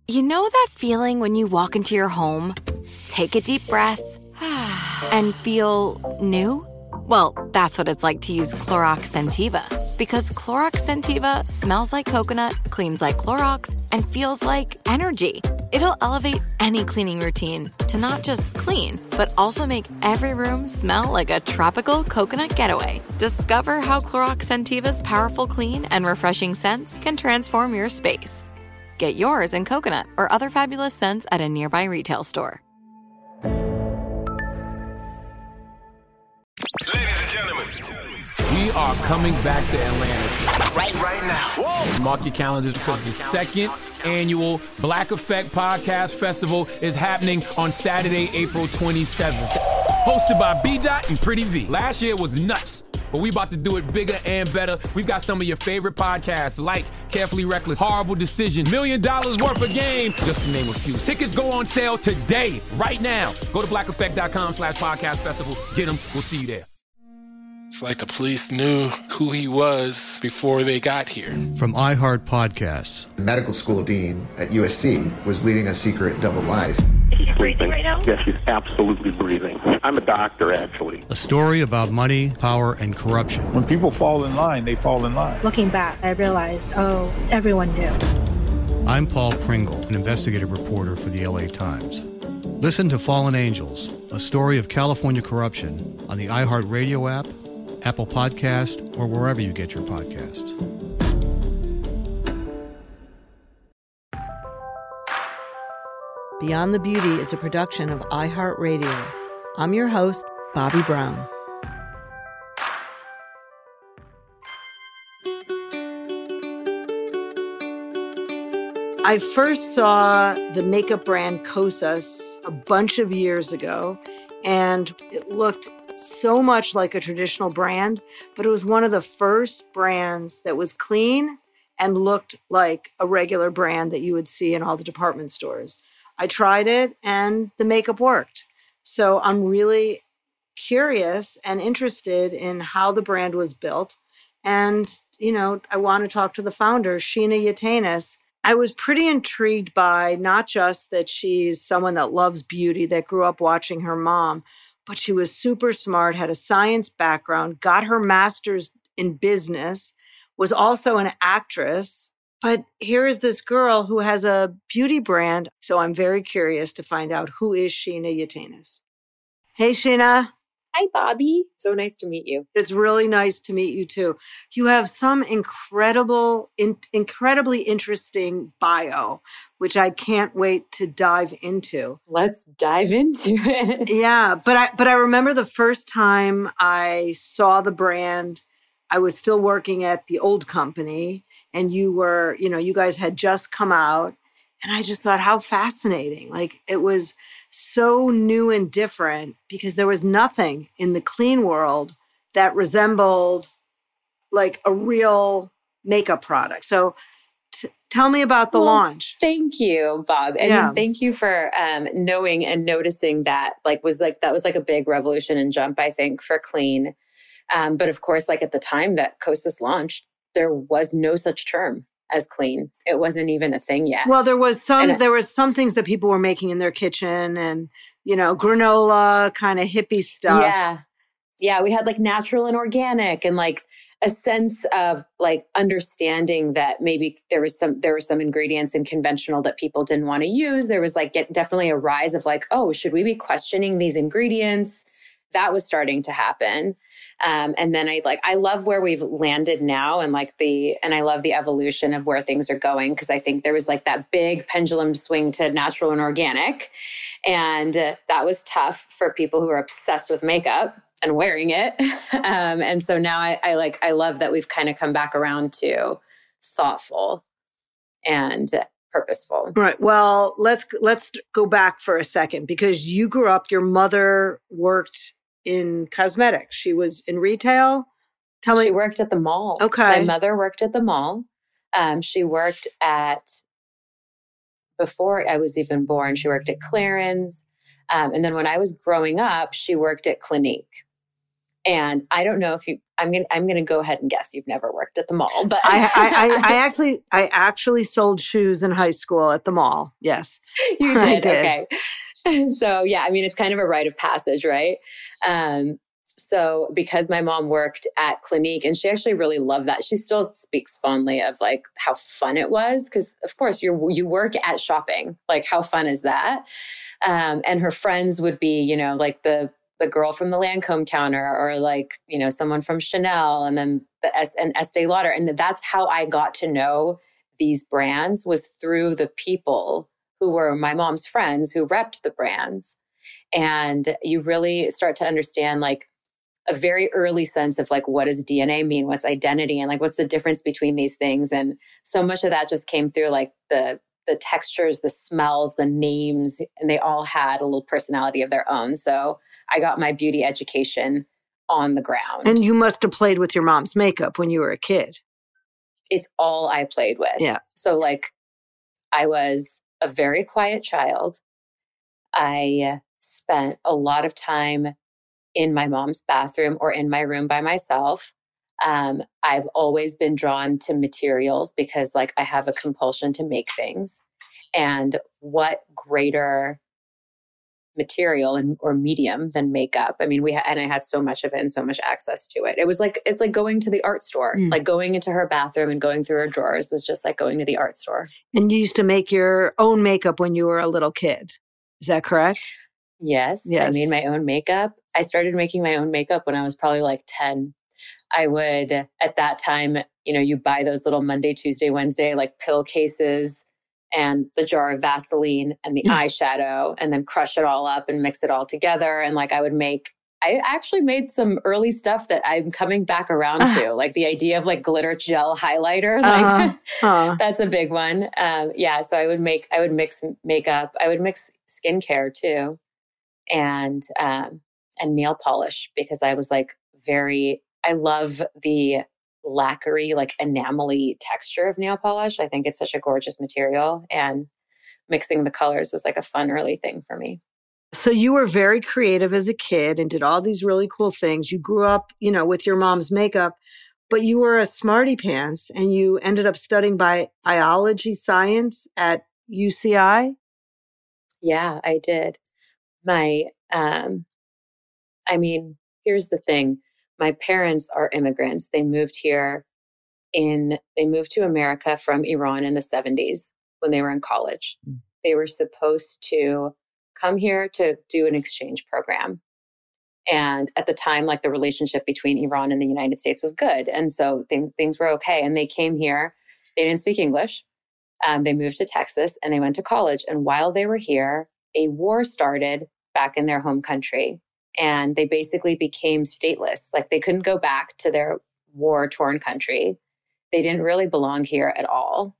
You know that feeling when you walk into your home, take a deep breath, and feel new? Well, that's what it's like to use Clorox Scentiva. Because Clorox Scentiva smells like coconut, cleans like Clorox, and feels like energy. It'll elevate any cleaning routine to not just clean, but also make every room smell like a tropical coconut getaway. Discover how Clorox Scentiva's powerful clean and refreshing scents can transform your space. Get yours in coconut or other fabulous scents at a nearby retail store. Ladies and gentlemen, we are coming back to Atlanta. Right now. Whoa. Mark your calendars because the second annual Black Effect Podcast Festival is happening on Saturday, April 27th. Hosted by B-Dot and Pretty V. Last year was nuts, but we about to do it bigger and better. We've got some of your favorite podcasts like Carefully Reckless, Horrible Decision, $1 Million Worth of Game, just to name a few. Tickets go on sale today, right now. Go to blackeffect.com/podcast festival. Get them. We'll see you there. It's like the police knew who he was before they got here. From iHeart Podcasts. Medical school dean at USC was leading a secret double life. He's breathing right now? Yes, he's absolutely breathing. I'm a doctor, actually. A story about money, power, and corruption. When people fall in line, they fall in line. Looking back, I realized, everyone knew. I'm Paul Pringle, an investigative reporter for the LA Times. Listen to Fallen Angels, a story of California corruption on the iHeartRadio app, Apple Podcast, or wherever you get your podcasts. Beyond the Beauty is a production of iHeartRadio. I'm your host, Bobby Brown. I first saw the makeup brand Kosas a bunch of years ago, and it looked so much like a traditional brand, but it was one of the first brands that was clean and looked like a regular brand that you would see in all the department stores. I tried it and the makeup worked. So I'm really curious and interested in how the brand was built. And, I want to talk to the founder, Sheena Yatanis. I was pretty intrigued by not just that she's someone that loves beauty, that grew up watching her mom, but she was super smart, had a science background, got her master's in business, was also an actress. But here is this girl who has a beauty brand. So I'm very curious to find out who is Sheena Yatanis. Hey, Sheena. Hi, Bobby. So nice to meet you. It's really nice to meet you, too. You have some incredibly interesting bio, which I can't wait to dive into. Let's dive into it. Yeah, but I remember the first time I saw the brand, I was still working at the old company, and you were, you guys had just come out. And I just thought, how fascinating. Like, it was so new and different because there was nothing in the clean world that resembled like a real makeup product. So tell me about the launch. Thank you, Bob. And thank you for knowing and noticing that that was a big revolution and jump, I think, for clean. But of course, like at the time that Kosas launched, there was no such term as clean. It wasn't even a thing yet. Well, there was some things that people were making in their kitchen and, granola, kind of hippie stuff. Yeah. Yeah. We had like natural and organic and like a sense of like understanding that maybe there were some ingredients in conventional that people didn't want to use. There was like definitely a rise of like, oh, should we be questioning these ingredients? That was starting to happen. And then I love where we've landed now and I love the evolution of where things are going. Cause I think there was like that big pendulum swing to natural and organic. And that was tough for people who are obsessed with makeup and wearing it. And so now I love that we've kind of come back around to thoughtful and purposeful. Right. Well, let's go back for a second because you grew up, your mother worked in cosmetics. She was in retail. Tell me. She worked at the mall. Okay. My mother worked at the mall. She worked before I was even born, she worked at Clarins. And then when I was growing up, she worked at Clinique. And I don't know if I'm gonna go ahead and guess you've never worked at the mall. But I actually sold shoes in high school at the mall. Yes, you did. Okay. So yeah, I mean, it's kind of a rite of passage, right? So because my mom worked at Clinique, and she actually really loved that. She still speaks fondly of like how fun it was, because of course you work at shopping. Like, how fun is that? And her friends would be, you know, like the girl from the Lancome counter, or like, you know, someone from Chanel, and then and Estee Lauder. And that's how I got to know these brands, was through the people who were my mom's friends who repped the brands. And you really start to understand like a very early sense of like, what does DNA mean? What's identity? And like, what's the difference between these things? And so much of that just came through like the textures, the smells, the names, and they all had a little personality of their own. So I got my beauty education on the ground. And you must have played with your mom's makeup when you were a kid. It's all I played with. Yeah. So like, I was a very quiet child. I spent a lot of time in my mom's bathroom or in my room by myself. I've always been drawn to materials because like I have a compulsion to make things. And what greater material or medium than makeup? I mean, and I had so much of it and so much access to it. It's like going to the art store, like going into her bathroom and going through her drawers was just like going to the art store. And you used to make your own makeup when you were a little kid. Is that correct? Yes. I made my own makeup. I started making my own makeup when I was probably like 10. I would, at that time, you know, you buy those little Monday, Tuesday, Wednesday, like pill cases and the jar of Vaseline and the eyeshadow, and then crush it all up and mix it all together. And like I actually made some early stuff that I'm coming back around to, like the idea of like glitter gel highlighter. Like that's a big one. So I would mix makeup. I would mix skincare too. And nail polish, because I was like I love the lacquery, like enamel-y texture of nail polish. I think it's such a gorgeous material, and mixing the colors was like a fun early thing for me. So you were very creative as a kid and did all these really cool things. You grew up, you know, with your mom's makeup, but you were a smarty pants and you ended up studying biology science at UCI. Yeah, I did. Here's the thing. My parents are immigrants. They moved to America from Iran in the 70s when they were in college. They were supposed to come here to do an exchange program. And at the time, like the relationship between Iran and the United States was good. And so things were okay. And they came here. They didn't speak English. They moved to Texas and they went to college. And while they were here, a war started back in their home country. And they basically became stateless. Like they couldn't go back to their war-torn country. They didn't really belong here at all.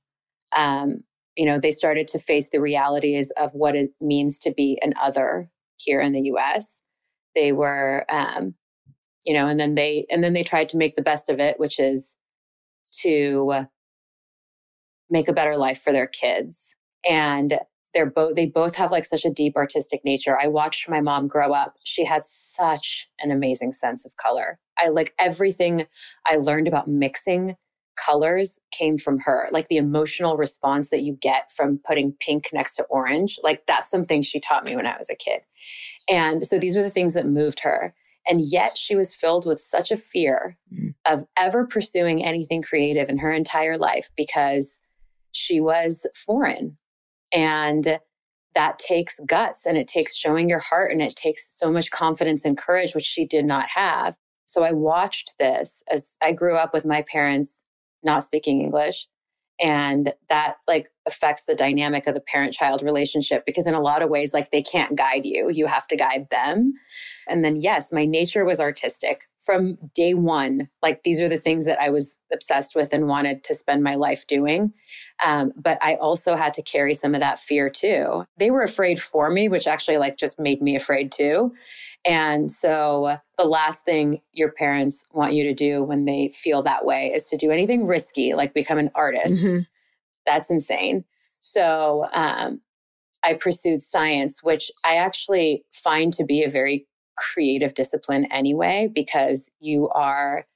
They started to face the realities of what it means to be an other here in the U.S. They were, and then they tried to make the best of it, which is to make a better life for their kids. And they both have like such a deep artistic nature. I watched my mom grow up. She had such an amazing sense of color. I like everything I learned about mixing colors came from her. Like the emotional response that you get from putting pink next to orange, like that's something she taught me when I was a kid. And so these were the things that moved her. And yet she was filled with such a fear of ever pursuing anything creative in her entire life because she was foreign. And that takes guts and it takes showing your heart and it takes so much confidence and courage, which she did not have. So I watched this as I grew up with my parents not speaking English. And that like affects the dynamic of the parent-child relationship because in a lot of ways, like they can't guide you. You have to guide them. And then, yes, my nature was artistic from day one. Like these are the things that I was obsessed with and wanted to spend my life doing. But I also had to carry some of that fear too. They were afraid for me, which actually like just made me afraid too. And so the last thing your parents want you to do when they feel that way is to do anything risky, like become an artist. Mm-hmm. That's insane. So I pursued science, which I actually find to be a very creative discipline anyway, because you are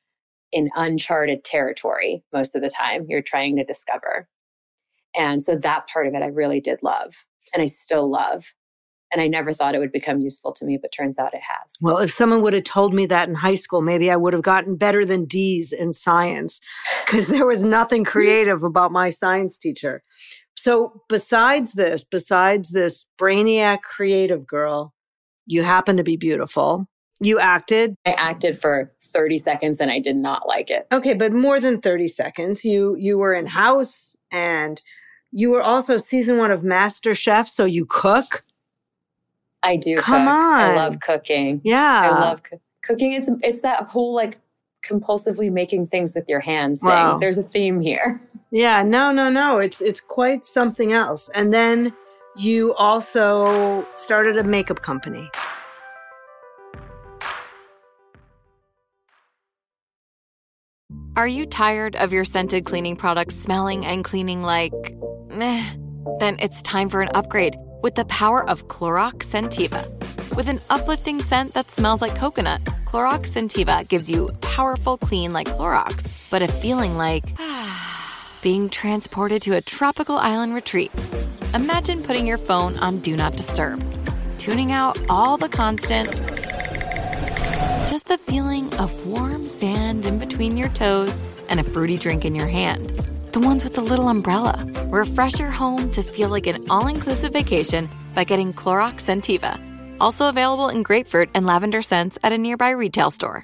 in uncharted territory most of the time. You're trying to discover. And so that part of it I really did love, and I still love. And I never thought it would become useful to me, but turns out it has. Well, if someone would have told me that in high school, maybe I would have gotten better than D's in science, because there was nothing creative about my science teacher. So besides this brainiac creative girl, you happen to be beautiful. You acted. I acted for 30 seconds and I did not like it. Okay, but more than 30 seconds. You were in House, and you were also season 1 of MasterChef, so you cook. I do. Come cook. on. I love cooking. Yeah. I love cooking. It's that whole like compulsively making things with your hands thing. Wow. There's a theme here. Yeah, no. It's quite something else. And then you also started a makeup company. Are you tired of your scented cleaning products smelling and cleaning like meh? Then it's time for an upgrade with the power of Clorox Scentiva. With an uplifting scent that smells like coconut, Clorox Scentiva gives you powerful clean like Clorox, but a feeling like being transported to a tropical island retreat. Imagine putting your phone on Do Not Disturb, tuning out all the constant, just the feeling of warm sand in between your toes and a fruity drink in your hand. The ones with the little umbrella. Refresh your home to feel like an all-inclusive vacation by getting Clorox Scentiva. Also available in grapefruit and lavender scents at a nearby retail store.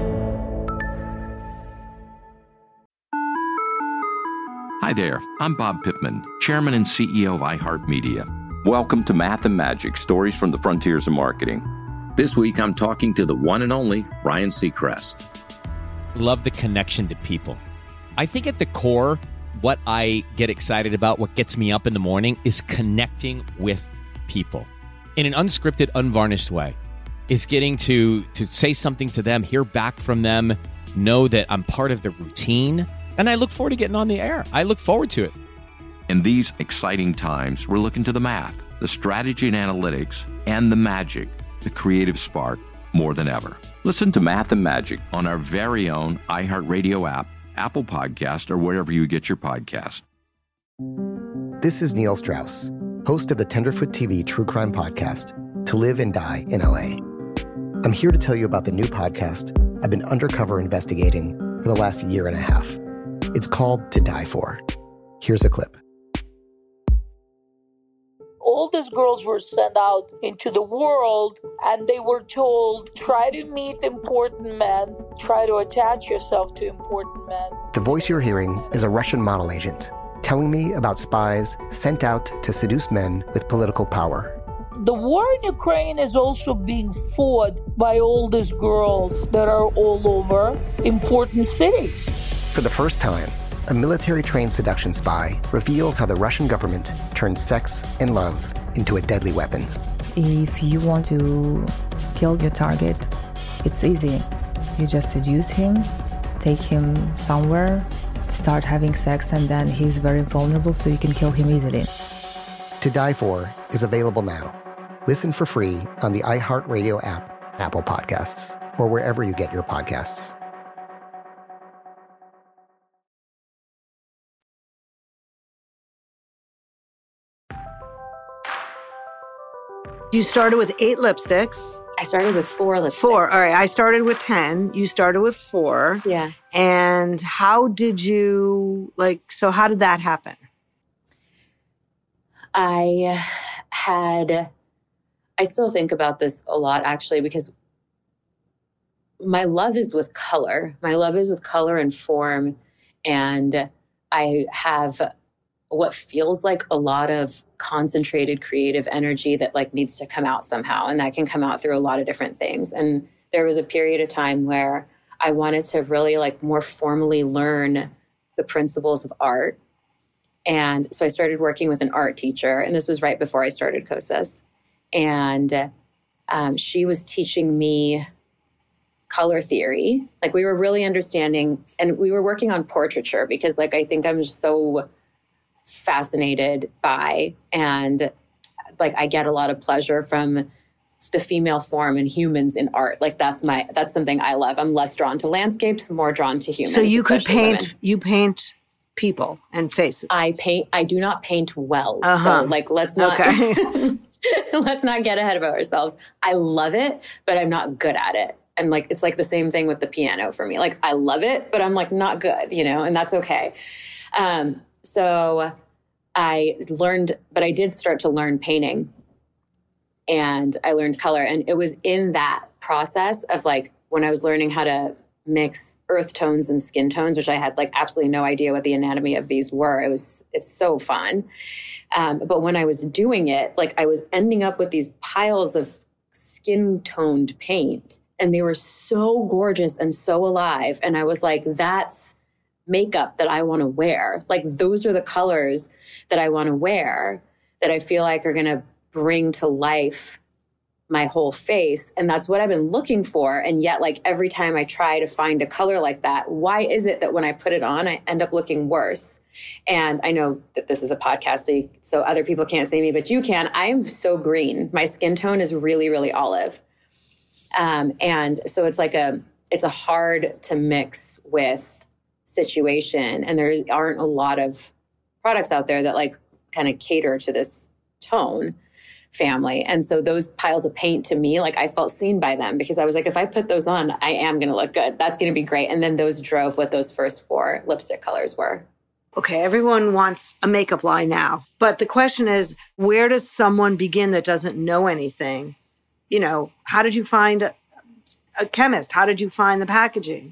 Hi there, I'm Bob Pittman, Chairman and CEO of iHeartMedia. Welcome to Math and Magic, Stories from the Frontiers of Marketing. This week, I'm talking to the one and only Ryan Seacrest. Love the connection to people. I think at the core, what I get excited about, what gets me up in the morning, is connecting with people in an unscripted, unvarnished way. Is getting to say something to them, hear back from them, know that I'm part of the routine. And I look forward to getting on the air. I look forward to it. In these exciting times, we're looking to the math, the strategy and analytics, and the magic, the creative spark, more than ever. Listen to Math and Magic on our very own iHeartRadio app, Apple Podcast, or wherever you get your podcast. This is Neil Strauss, host of the Tenderfoot TV True Crime Podcast, To Live and Die in LA. I'm here to tell you about the new podcast I've been undercover investigating for the last year and a half. It's called To Die For. Here's a clip. All these girls were sent out into the world and they were told, try to meet important men, try to attach yourself to important men. The voice you're hearing is a Russian model agent telling me about spies sent out to seduce men with political power. The war in Ukraine is also being fought by all these girls that are all over important cities. For the first time, a military-trained seduction spy reveals how the Russian government turned sex and love into a deadly weapon. If you want to kill your target, it's easy. You just seduce him, take him somewhere, start having sex, and then he's very vulnerable, so you can kill him easily. To Die For is available now. Listen for free on the iHeartRadio app, Apple Podcasts, or wherever you get your podcasts. You started with 8 lipsticks. I started with 4 lipsticks. 4. All right. I started with 10. You started with 4. Yeah. And how did you, how did that happen? I still think about this a lot, actually, because my love is with color. My love is with color and form. And I have what feels like a lot of concentrated creative energy that needs to come out somehow. And that can come out through a lot of different things. And there was a period of time where I wanted to really more formally learn the principles of art. And so I started working with an art teacher, and this was right before I started COSAS. And she was teaching me color theory. We were really understanding, and we were working on portraiture because I think I'm just so fascinated by, and I get a lot of pleasure from the female form and humans in art. Like that's something I love. I'm less drawn to landscapes, more drawn to humans. So you could paint, women. you paint people and faces. I do not paint well. So like, let's not, let's not get ahead of ourselves. I love it, but I'm not good at it. And like, it's like the same thing with the piano for me. Like I love it, but I'm like not good, and that's okay. So I did start to learn painting, and I learned color. And it was in that process of like, when I was learning how to mix earth tones and skin tones, which I had like absolutely no idea what the anatomy of these were. It's so fun. But when I was doing it, like I was ending up with these piles of skin toned paint, and they were so gorgeous and so alive. And I was like, that's makeup that I want to wear. Like those are the colors that I want to wear that I feel like are going to bring to life my whole face. And that's what I've been looking for. And yet, like every time I try to find a color like that, why is it that when I put it on, I end up looking worse? And I know that this is a podcast, so other people can't see me, but you can. I am so green. My skin tone is really, really olive. And so it's a hard to mix with situation. And there aren't a lot of products out there that like kind of cater to this tone family. And so those piles of paint to me, like I felt seen by them, because I was like, if I put those on, I am going to look good. That's going to be great. And then those drove what those first 4 lipstick colors were. Okay, everyone wants a makeup line now. But the question is, where does someone begin that doesn't know anything? How did you find a chemist? How did you find the packaging?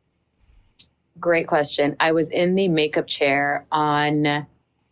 Great question. I was in the makeup chair on, I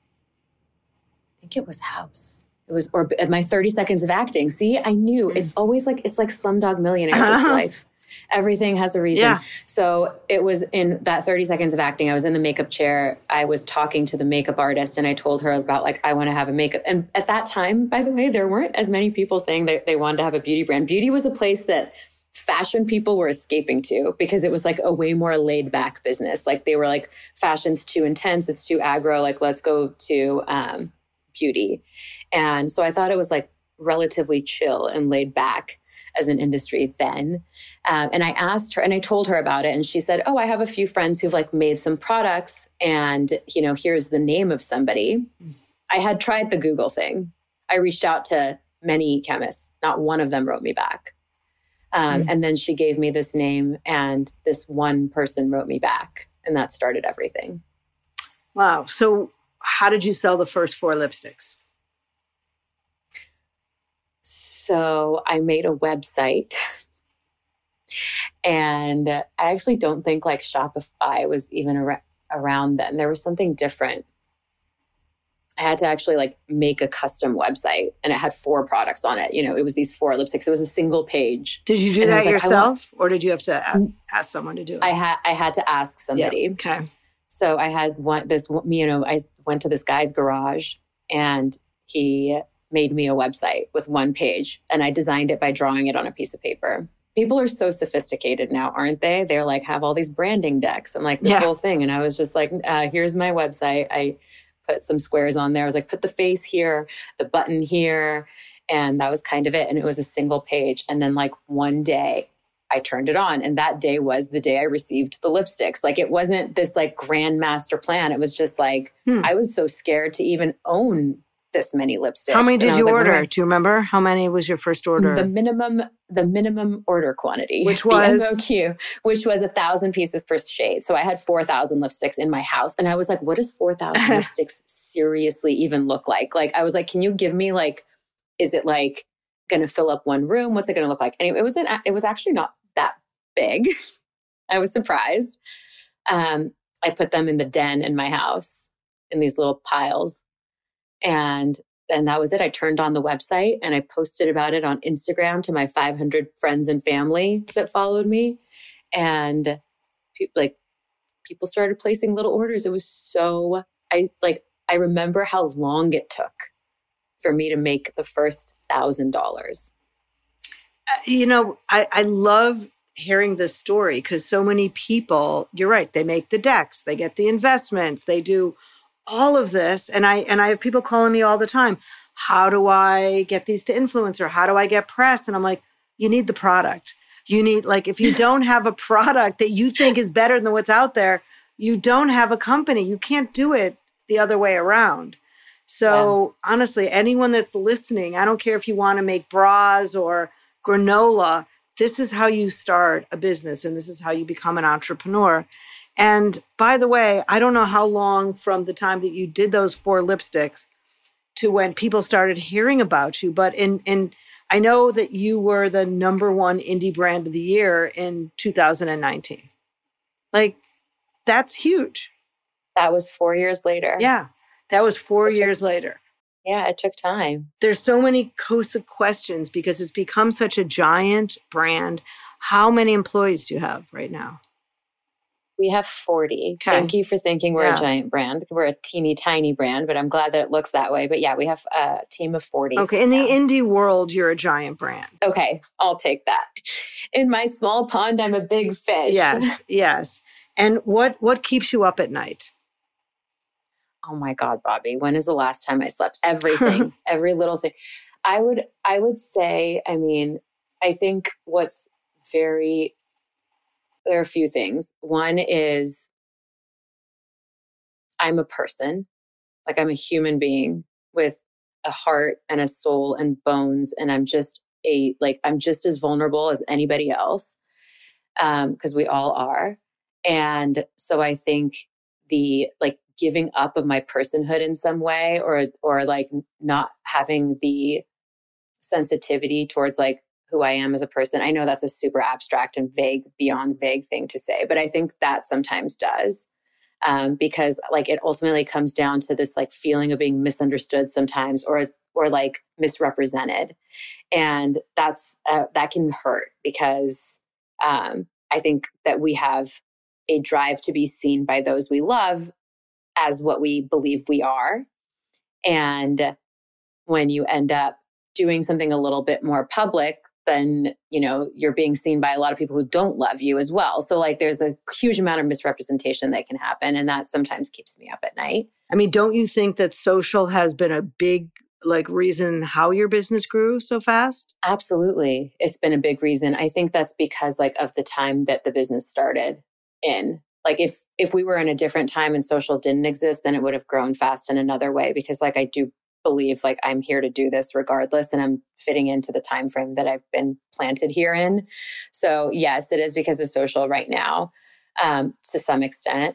think it was House. Or my 30 seconds of acting. See, I knew. It's always like, it's like Slumdog Millionaire, this life. Everything has a reason. Yeah. So it was in that 30 seconds of acting. I was in the makeup chair. I was talking to the makeup artist, and I told her about like, I want to have a makeup. And at that time, by the way, there weren't as many people saying that they wanted to have a beauty brand. Beauty was a place that fashion people were escaping to, because it was like a way more laid back business. Like they were like, fashion's too intense. It's too aggro. Like, let's go to beauty. And so I thought it was like relatively chill and laid back as an industry then. And I asked her, and I told her about it, and she said, oh, I have a few friends who've like made some products, and here's the name of somebody. I had tried the Google thing. I reached out to many chemists. Not one of them wrote me back. And then she gave me this name, and this one person wrote me back, and that started everything. Wow. So how did you sell the first 4 lipsticks? So I made a website, and I actually don't think like Shopify was even around then. There was something different. I had to actually like make a custom website, and it had 4 products on it. It was these 4 lipsticks. It was a single page. Did you do that yourself, or did you have to ask someone to do it? I had to ask somebody. Yeah. Okay. So I had I went to this guy's garage, and he made me a website with 1 page, and I designed it by drawing it on a piece of paper. People are so sophisticated now, aren't they? They're like, have all these branding decks and like this whole thing. And I was just like, here's my website. I put some squares on there. I was like, put the face here, the button here. And that was kind of it. And it was a single page. And then like one day I turned it on, and that day was the day I received the lipsticks. Like it wasn't this like grand master plan. It was just like, I was so scared to even own this many lipsticks. How many did you order? Do you remember? How many was your first order? The minimum order quantity. Which was? The MOQ, which was 1,000 pieces per shade. So I had 4,000 lipsticks in my house. And I was like, what does 4,000 lipsticks seriously even look like? Like, I was like, can you give me like, is it like going to fill up one room? What's it going to look like? And it was actually not that big. I was surprised. I put them in the den in my house in these little piles. And that was it. I turned on the website, and I posted about it on Instagram to my 500 friends and family that followed me. And people started placing little orders. It was so, I remember how long it took for me to make the first $1,000. I love hearing this story, because so many people, you're right, they make the decks, they get the investments, they do all of this. And I have people calling me all the time. how do I get these to influencer? How do I get press? And I'm like, you need the product. You need, like, if you don't have a product that you think is better than what's out there, you don't have a company. You can't do it the other way around. So honestly, anyone that's listening, I don't care if you want to make bras or granola, this is how you start a business and this is how you become an entrepreneur. And by the way, I don't know how long from the time that you did those 4 lipsticks to when people started hearing about you, but I know that you were the #1 indie brand of the year in 2019. Like, that's huge. That was 4 years later. Yeah, that was 4 years later. Yeah, it took time. There's so many KOSA questions because it's become such a giant brand. How many employees do you have right now? We have 40. Okay. Thank you for thinking we're a giant brand. We're a teeny tiny brand, but I'm glad that it looks that way. But yeah, we have a team of 40. Okay. In the indie world, you're a giant brand. Okay. I'll take that. In my small pond, I'm a big fish. Yes. Yes. And what keeps you up at night? Oh my God, Bobby, when is the last time I slept? Everything, every little thing. I would say, I mean, I think there are a few things. One is I'm a person, like I'm a human being with a heart and a soul and bones. And I'm just as vulnerable as anybody else. Because we all are. And so I think the giving up of my personhood in some way, or like not having the sensitivity towards like who I am as a person. I know that's a super abstract and vague, beyond vague thing to say, but I think that sometimes does. Because like it ultimately comes down to this like feeling of being misunderstood sometimes, or like misrepresented. And that can hurt because I think that we have a drive to be seen by those we love as what we believe we are. And when you end up doing something a little bit more public, then, you know, you're being seen by a lot of people who don't love you as well. So like there's a huge amount of misrepresentation that can happen. And that sometimes keeps me up at night. I mean, don't you think that social has been a big reason how your business grew so fast? Absolutely. It's been a big reason. I think that's because of the time that the business started in. Like if we were in a different time and social didn't exist, then it would have grown fast in another way, because I do believe I'm here to do this regardless, and I'm fitting into the time frame that I've been planted here in. So yes, it is because of social right now, to some extent.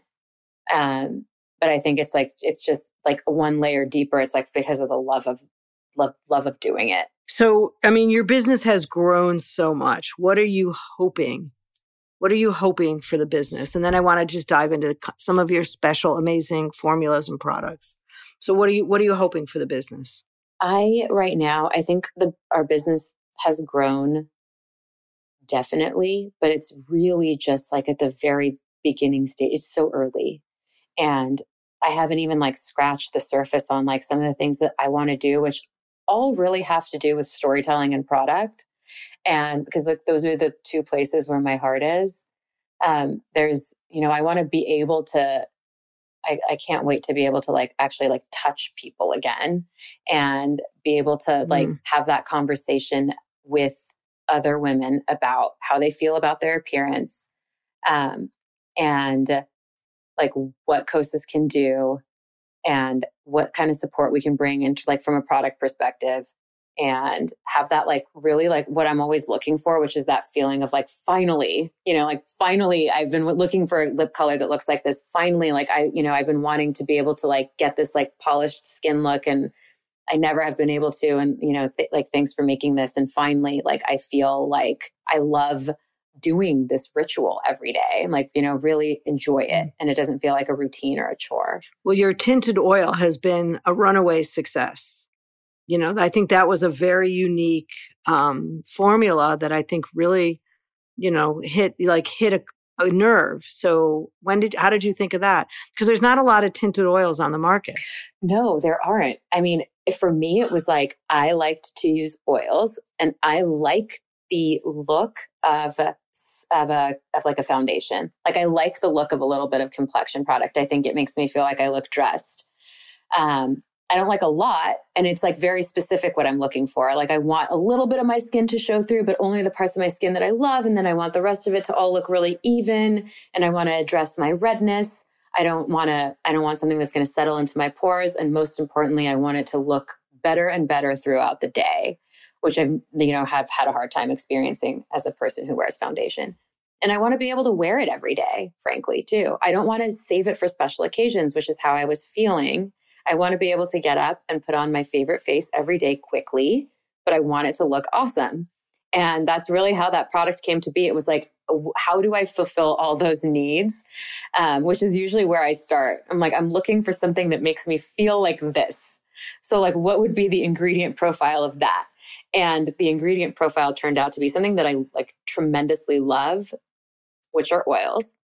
But I think it's just one layer deeper. It's because of the love of doing it. So, I mean, your business has grown so much. What are you hoping? What are you hoping for the business? And then I want to just dive into some of your special, amazing formulas and products. So what are you hoping for the business? Right now, I think our business has grown definitely, but it's really just at the very beginning stage. It's so early. And I haven't even scratched the surface on some of the things that I want to do, which all really have to do with storytelling and product. And because those are the two places where my heart is. There's, I want to be able to, I can't wait to be able to actually touch people again and be able to have that conversation with other women about how they feel about their appearance, and what KOSAS can do and what kind of support we can bring into from a product perspective, and have that really what I'm always looking for, which is that feeling of finally, finally I've been looking for a lip color that looks like this. Finally, I've been wanting to be able to get this polished skin look, and I never have been able to. And, thanks for making this. And finally, I feel I love doing this ritual every day and really enjoy it. And it doesn't feel like a routine or a chore. Well, your tinted oil has been a runaway success. I think that was a very unique formula that I think really, hit a nerve. So how did you think of that? Because there's not a lot of tinted oils on the market. No, there aren't. I mean, for me, it was I liked to use oils, and I like the look of a foundation. I like the look of a little bit of complexion product. I think it makes me feel like I look dressed. I don't like a lot. And it's like very specific what I'm looking for. Like I want a little bit of my skin to show through, but only the parts of my skin that I love. And then I want the rest of it to all look really even. And I want to address my redness. I don't want something that's going to settle into my pores. And most importantly, I want it to look better and better throughout the day, which I've, have had a hard time experiencing as a person who wears foundation. And I want to be able to wear it every day, frankly, too. I don't want to save it for special occasions, which is how I was feeling. I want to be able to get up and put on my favorite face every day quickly, but I want it to look awesome. And that's really how that product came to be. It was like, how do I fulfill all those needs? Which is usually where I start. I'm like, I'm looking for something that makes me feel like this. So like, what would be the ingredient profile of that? And the ingredient profile turned out to be something that I like tremendously love, which are oils.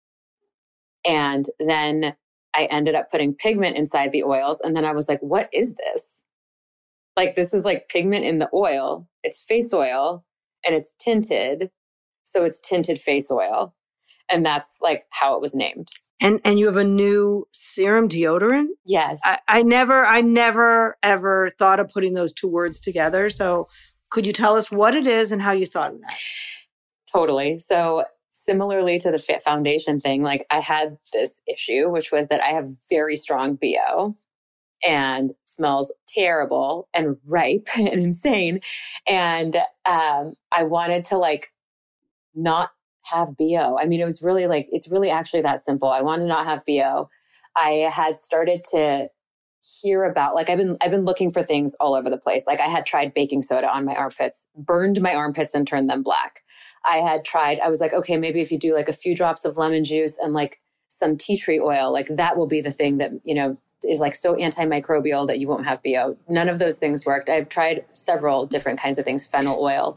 And then I ended up putting pigment inside the oils. And then I was like, what is this? Like, this is like pigment in the oil. It's face oil and it's tinted. So it's tinted face oil. And that's like how it was named. And you have a new serum deodorant? Yes. I never ever thought of putting those two words together. So could you tell us what it is and how you thought of that? Totally. So similarly to the foundation thing, like I had this issue, which was that I have very strong BO and smells terrible and ripe and insane. And I wanted to like not have BO. I mean, it was really like, it's really actually that simple. I wanted to not have BO. I had started to hear about, like, I've been looking for things all over the place. Like I had tried baking soda on my armpits, burned my armpits and turned them black. I was like, okay, maybe if you do like a few drops of lemon juice and like some tea tree oil, like that will be the thing that, is like so antimicrobial that you won't have BO. None of those things worked. I've tried several different kinds of things, fennel oil.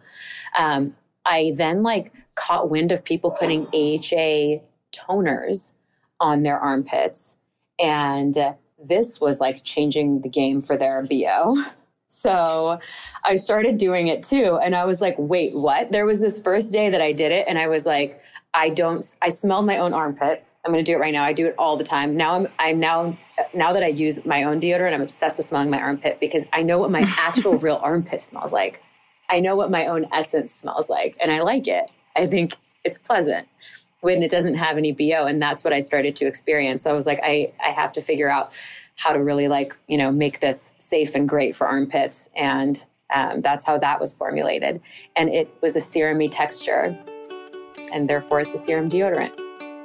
I then like caught wind of people putting AHA toners on their armpits. And this was like changing the game for their BO. So I started doing it too. And I was like, wait, what? There was this first day that I did it. And I was like, I smelled my own armpit. I'm going to do it right now. I do it all the time. Now now that I use my own deodorant, I'm obsessed with smelling my armpit because I know what my actual real armpit smells like. I know what my own essence smells like, and I like it. I think it's pleasant when it doesn't have any BO, and that's what I started to experience. So I was like, I have to figure out how to really make this safe and great for armpits, and that's how that was formulated. And it was a serum-y texture, and therefore it's a serum deodorant.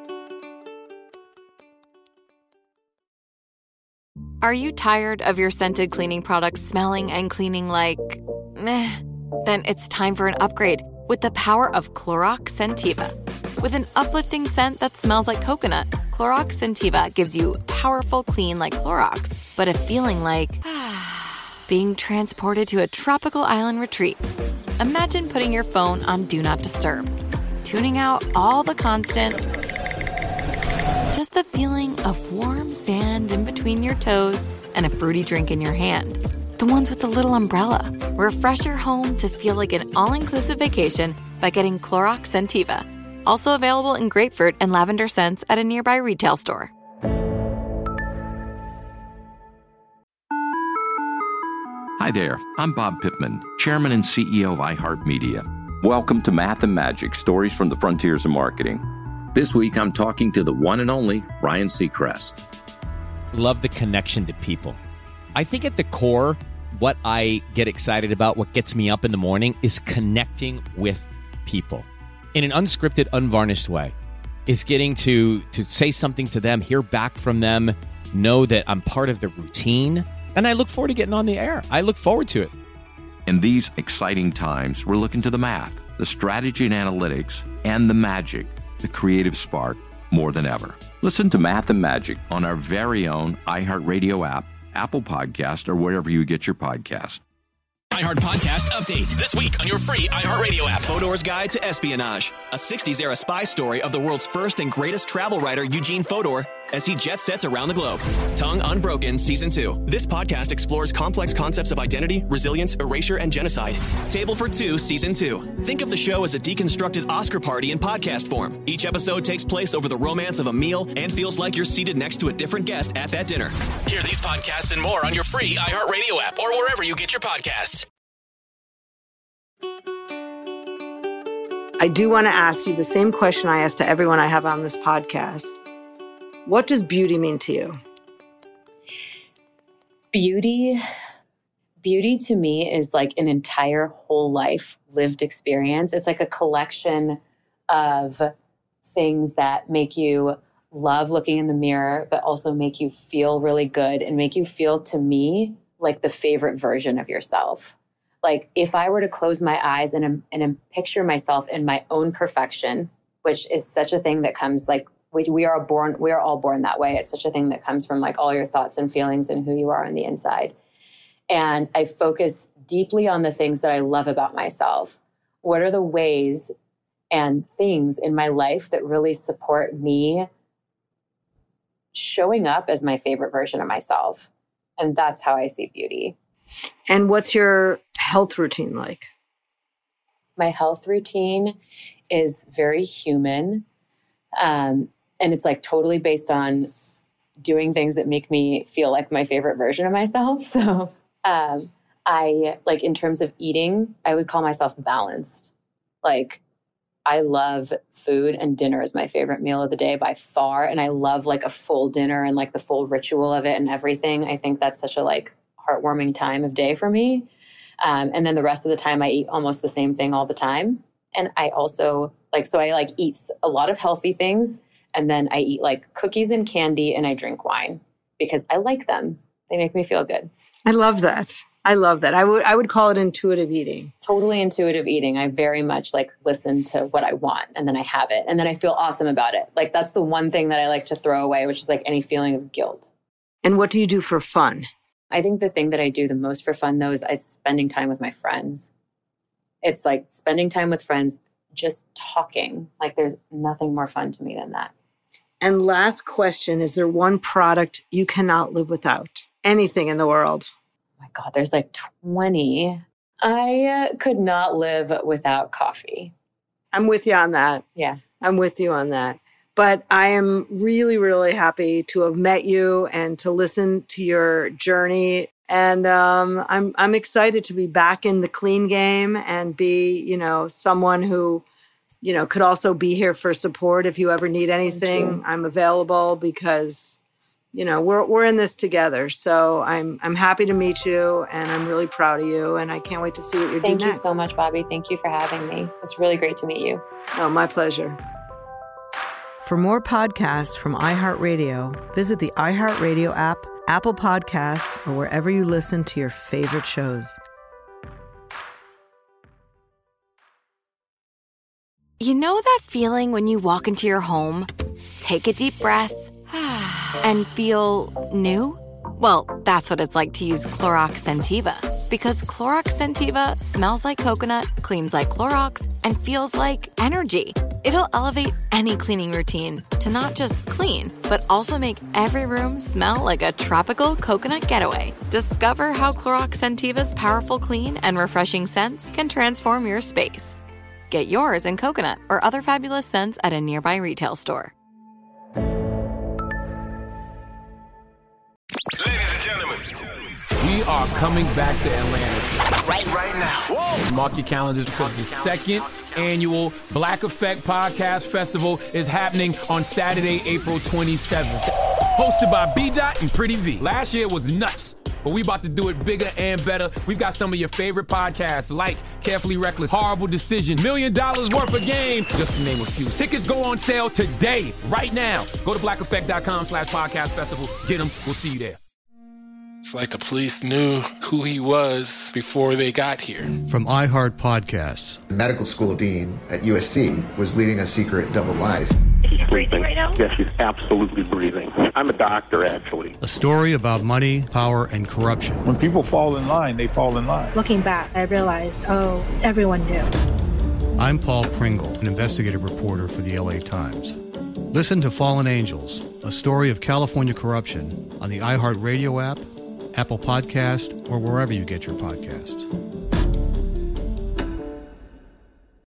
Are you tired of your scented cleaning products smelling and cleaning like meh? Then it's time for an upgrade with the power of Clorox Scentiva. With an uplifting scent that smells like coconut, Clorox Scentiva gives you powerful clean like Clorox, but a feeling like being transported to a tropical island retreat. Imagine putting your phone on Do Not Disturb, tuning out all the constant, just the feeling of warm sand in between your toes and a fruity drink in your hand. The ones with the little umbrella. Refresh your home to feel like an all-inclusive vacation by getting Clorox Scentiva. Also available in grapefruit and lavender scents at a nearby retail store. Hi there, I'm Bob Pittman, Chairman and CEO of iHeartMedia. Welcome to Math and Magic, Stories from the Frontiers of Marketing. This week, I'm talking to the one and only Ryan Seacrest. Love the connection to people. I think at the core, what I get excited about, what gets me up in the morning, is connecting with people in an unscripted, unvarnished way. Is getting to say something to them, hear back from them, know that I'm part of the routine. And I look forward to getting on the air. I look forward to it. In these exciting times, we're looking to the math, the strategy and analytics, and the magic, the creative spark, more than ever. Listen to Math and Magic on our very own iHeartRadio app, Apple Podcast, or wherever you get your podcast. iHeart Podcast Update. This week on your free iHeartRadio app. Fodor's Guide to Espionage. A 60s-era spy story of the world's first and greatest travel writer, Eugene Fodor, as he jet sets around the globe. Tongue Unbroken Season 2. This podcast explores complex concepts of identity, resilience, erasure, and genocide. Table for Two Season 2. Think of the show as a deconstructed Oscar party in podcast form. Each episode takes place over the romance of a meal and feels like you're seated next to a different guest at that dinner. Hear these podcasts and more on your free iHeartRadio app or wherever you get your podcasts. I do want to ask you the same question I ask to everyone I have on this podcast. What does beauty mean to you? Beauty to me is like an entire whole life lived experience. It's like a collection of things that make you love looking in the mirror, but also make you feel really good and make you feel, to me, like the favorite version of yourself. Like if I were to close my eyes and picture myself in my own perfection, which is such a thing that comes like, we are all born that way. It's such a thing that comes from like all your thoughts and feelings and who you are on the inside. And I focus deeply on the things that I love about myself. What are the ways and things in my life that really support me showing up as my favorite version of myself? And that's how I see beauty. And what's your health routine like? My health routine is very human. And it's like totally based on doing things that make me feel like my favorite version of myself. So I like in terms of eating, I would call myself balanced. Like I love food, and dinner is my favorite meal of the day by far. And I love like a full dinner and like the full ritual of it and everything. I think that's such a like heartwarming time of day for me. And then the rest of the time I eat almost the same thing all the time. And I also I eat a lot of healthy things. And then I eat like cookies and candy, and I drink wine because I like them. They make me feel good. I love that. I would call it intuitive eating. Totally intuitive eating. I very much like listen to what I want, and then I have it, and then I feel awesome about it. Like that's the one thing that I like to throw away, which is like any feeling of guilt. And what do you do for fun? I think the thing that I do the most for fun, though, is spending time with my friends. It's like spending time with friends, just talking. Like there's nothing more fun to me than that. And last question, is there one product you cannot live without? Anything in the world? Oh my God, there's like 20. I could not live without coffee. I'm with you on that. Yeah. I'm with you on that. But I am really, really happy to have met you and to listen to your journey. And I'm excited to be back in the clean game and be, someone who, could also be here for support if you ever need anything. I'm available because, we're in this together. So I'm happy to meet you, and I'm really proud of you, and I can't wait to see what you're doing next. Thank you so much, Bobby. Thank you for having me. It's really great to meet you. Oh, my pleasure. For more podcasts from iHeartRadio, visit the iHeartRadio app, Apple Podcasts, or wherever you listen to your favorite shows. You know that feeling when you walk into your home, take a deep breath, and feel new? Well, that's what it's like to use Clorox Scentiva. Because Clorox Scentiva smells like coconut, cleans like Clorox, and feels like energy. It'll elevate any cleaning routine to not just clean, but also make every room smell like a tropical coconut getaway. Discover how Clorox Scentiva's powerful clean and refreshing scents can transform your space. Get yours in coconut or other fabulous scents at a nearby retail store. Ladies and gentlemen, we are coming back to Atlanta right now. Whoa. Mark your calendars because the second annual Black Effect Podcast Festival is happening on Saturday, April 27th. Hosted by B-Dot and Pretty V. Last year was nuts, but we about to do it bigger and better. We've got some of your favorite podcasts like Carefully Reckless, Horrible Decision, $1 Million Worth of Game, just to name a few. Tickets go on sale today, right now. Go to blackeffect.com/podcast festival. Get them. We'll see you there. It's like the police knew who he was before they got here. From iHeart Podcasts. The medical school dean at USC was leading a secret double life. He's breathing right now? Yes, he's absolutely breathing. I'm a doctor, actually. A story about money, power, and corruption. When people fall in line, they fall in line. Looking back, I realized, everyone knew. I'm Paul Pringle, an investigative reporter for the LA Times. Listen to Fallen Angels, a story of California corruption on the iHeartRadio app, Apple Podcast, or wherever you get your podcasts.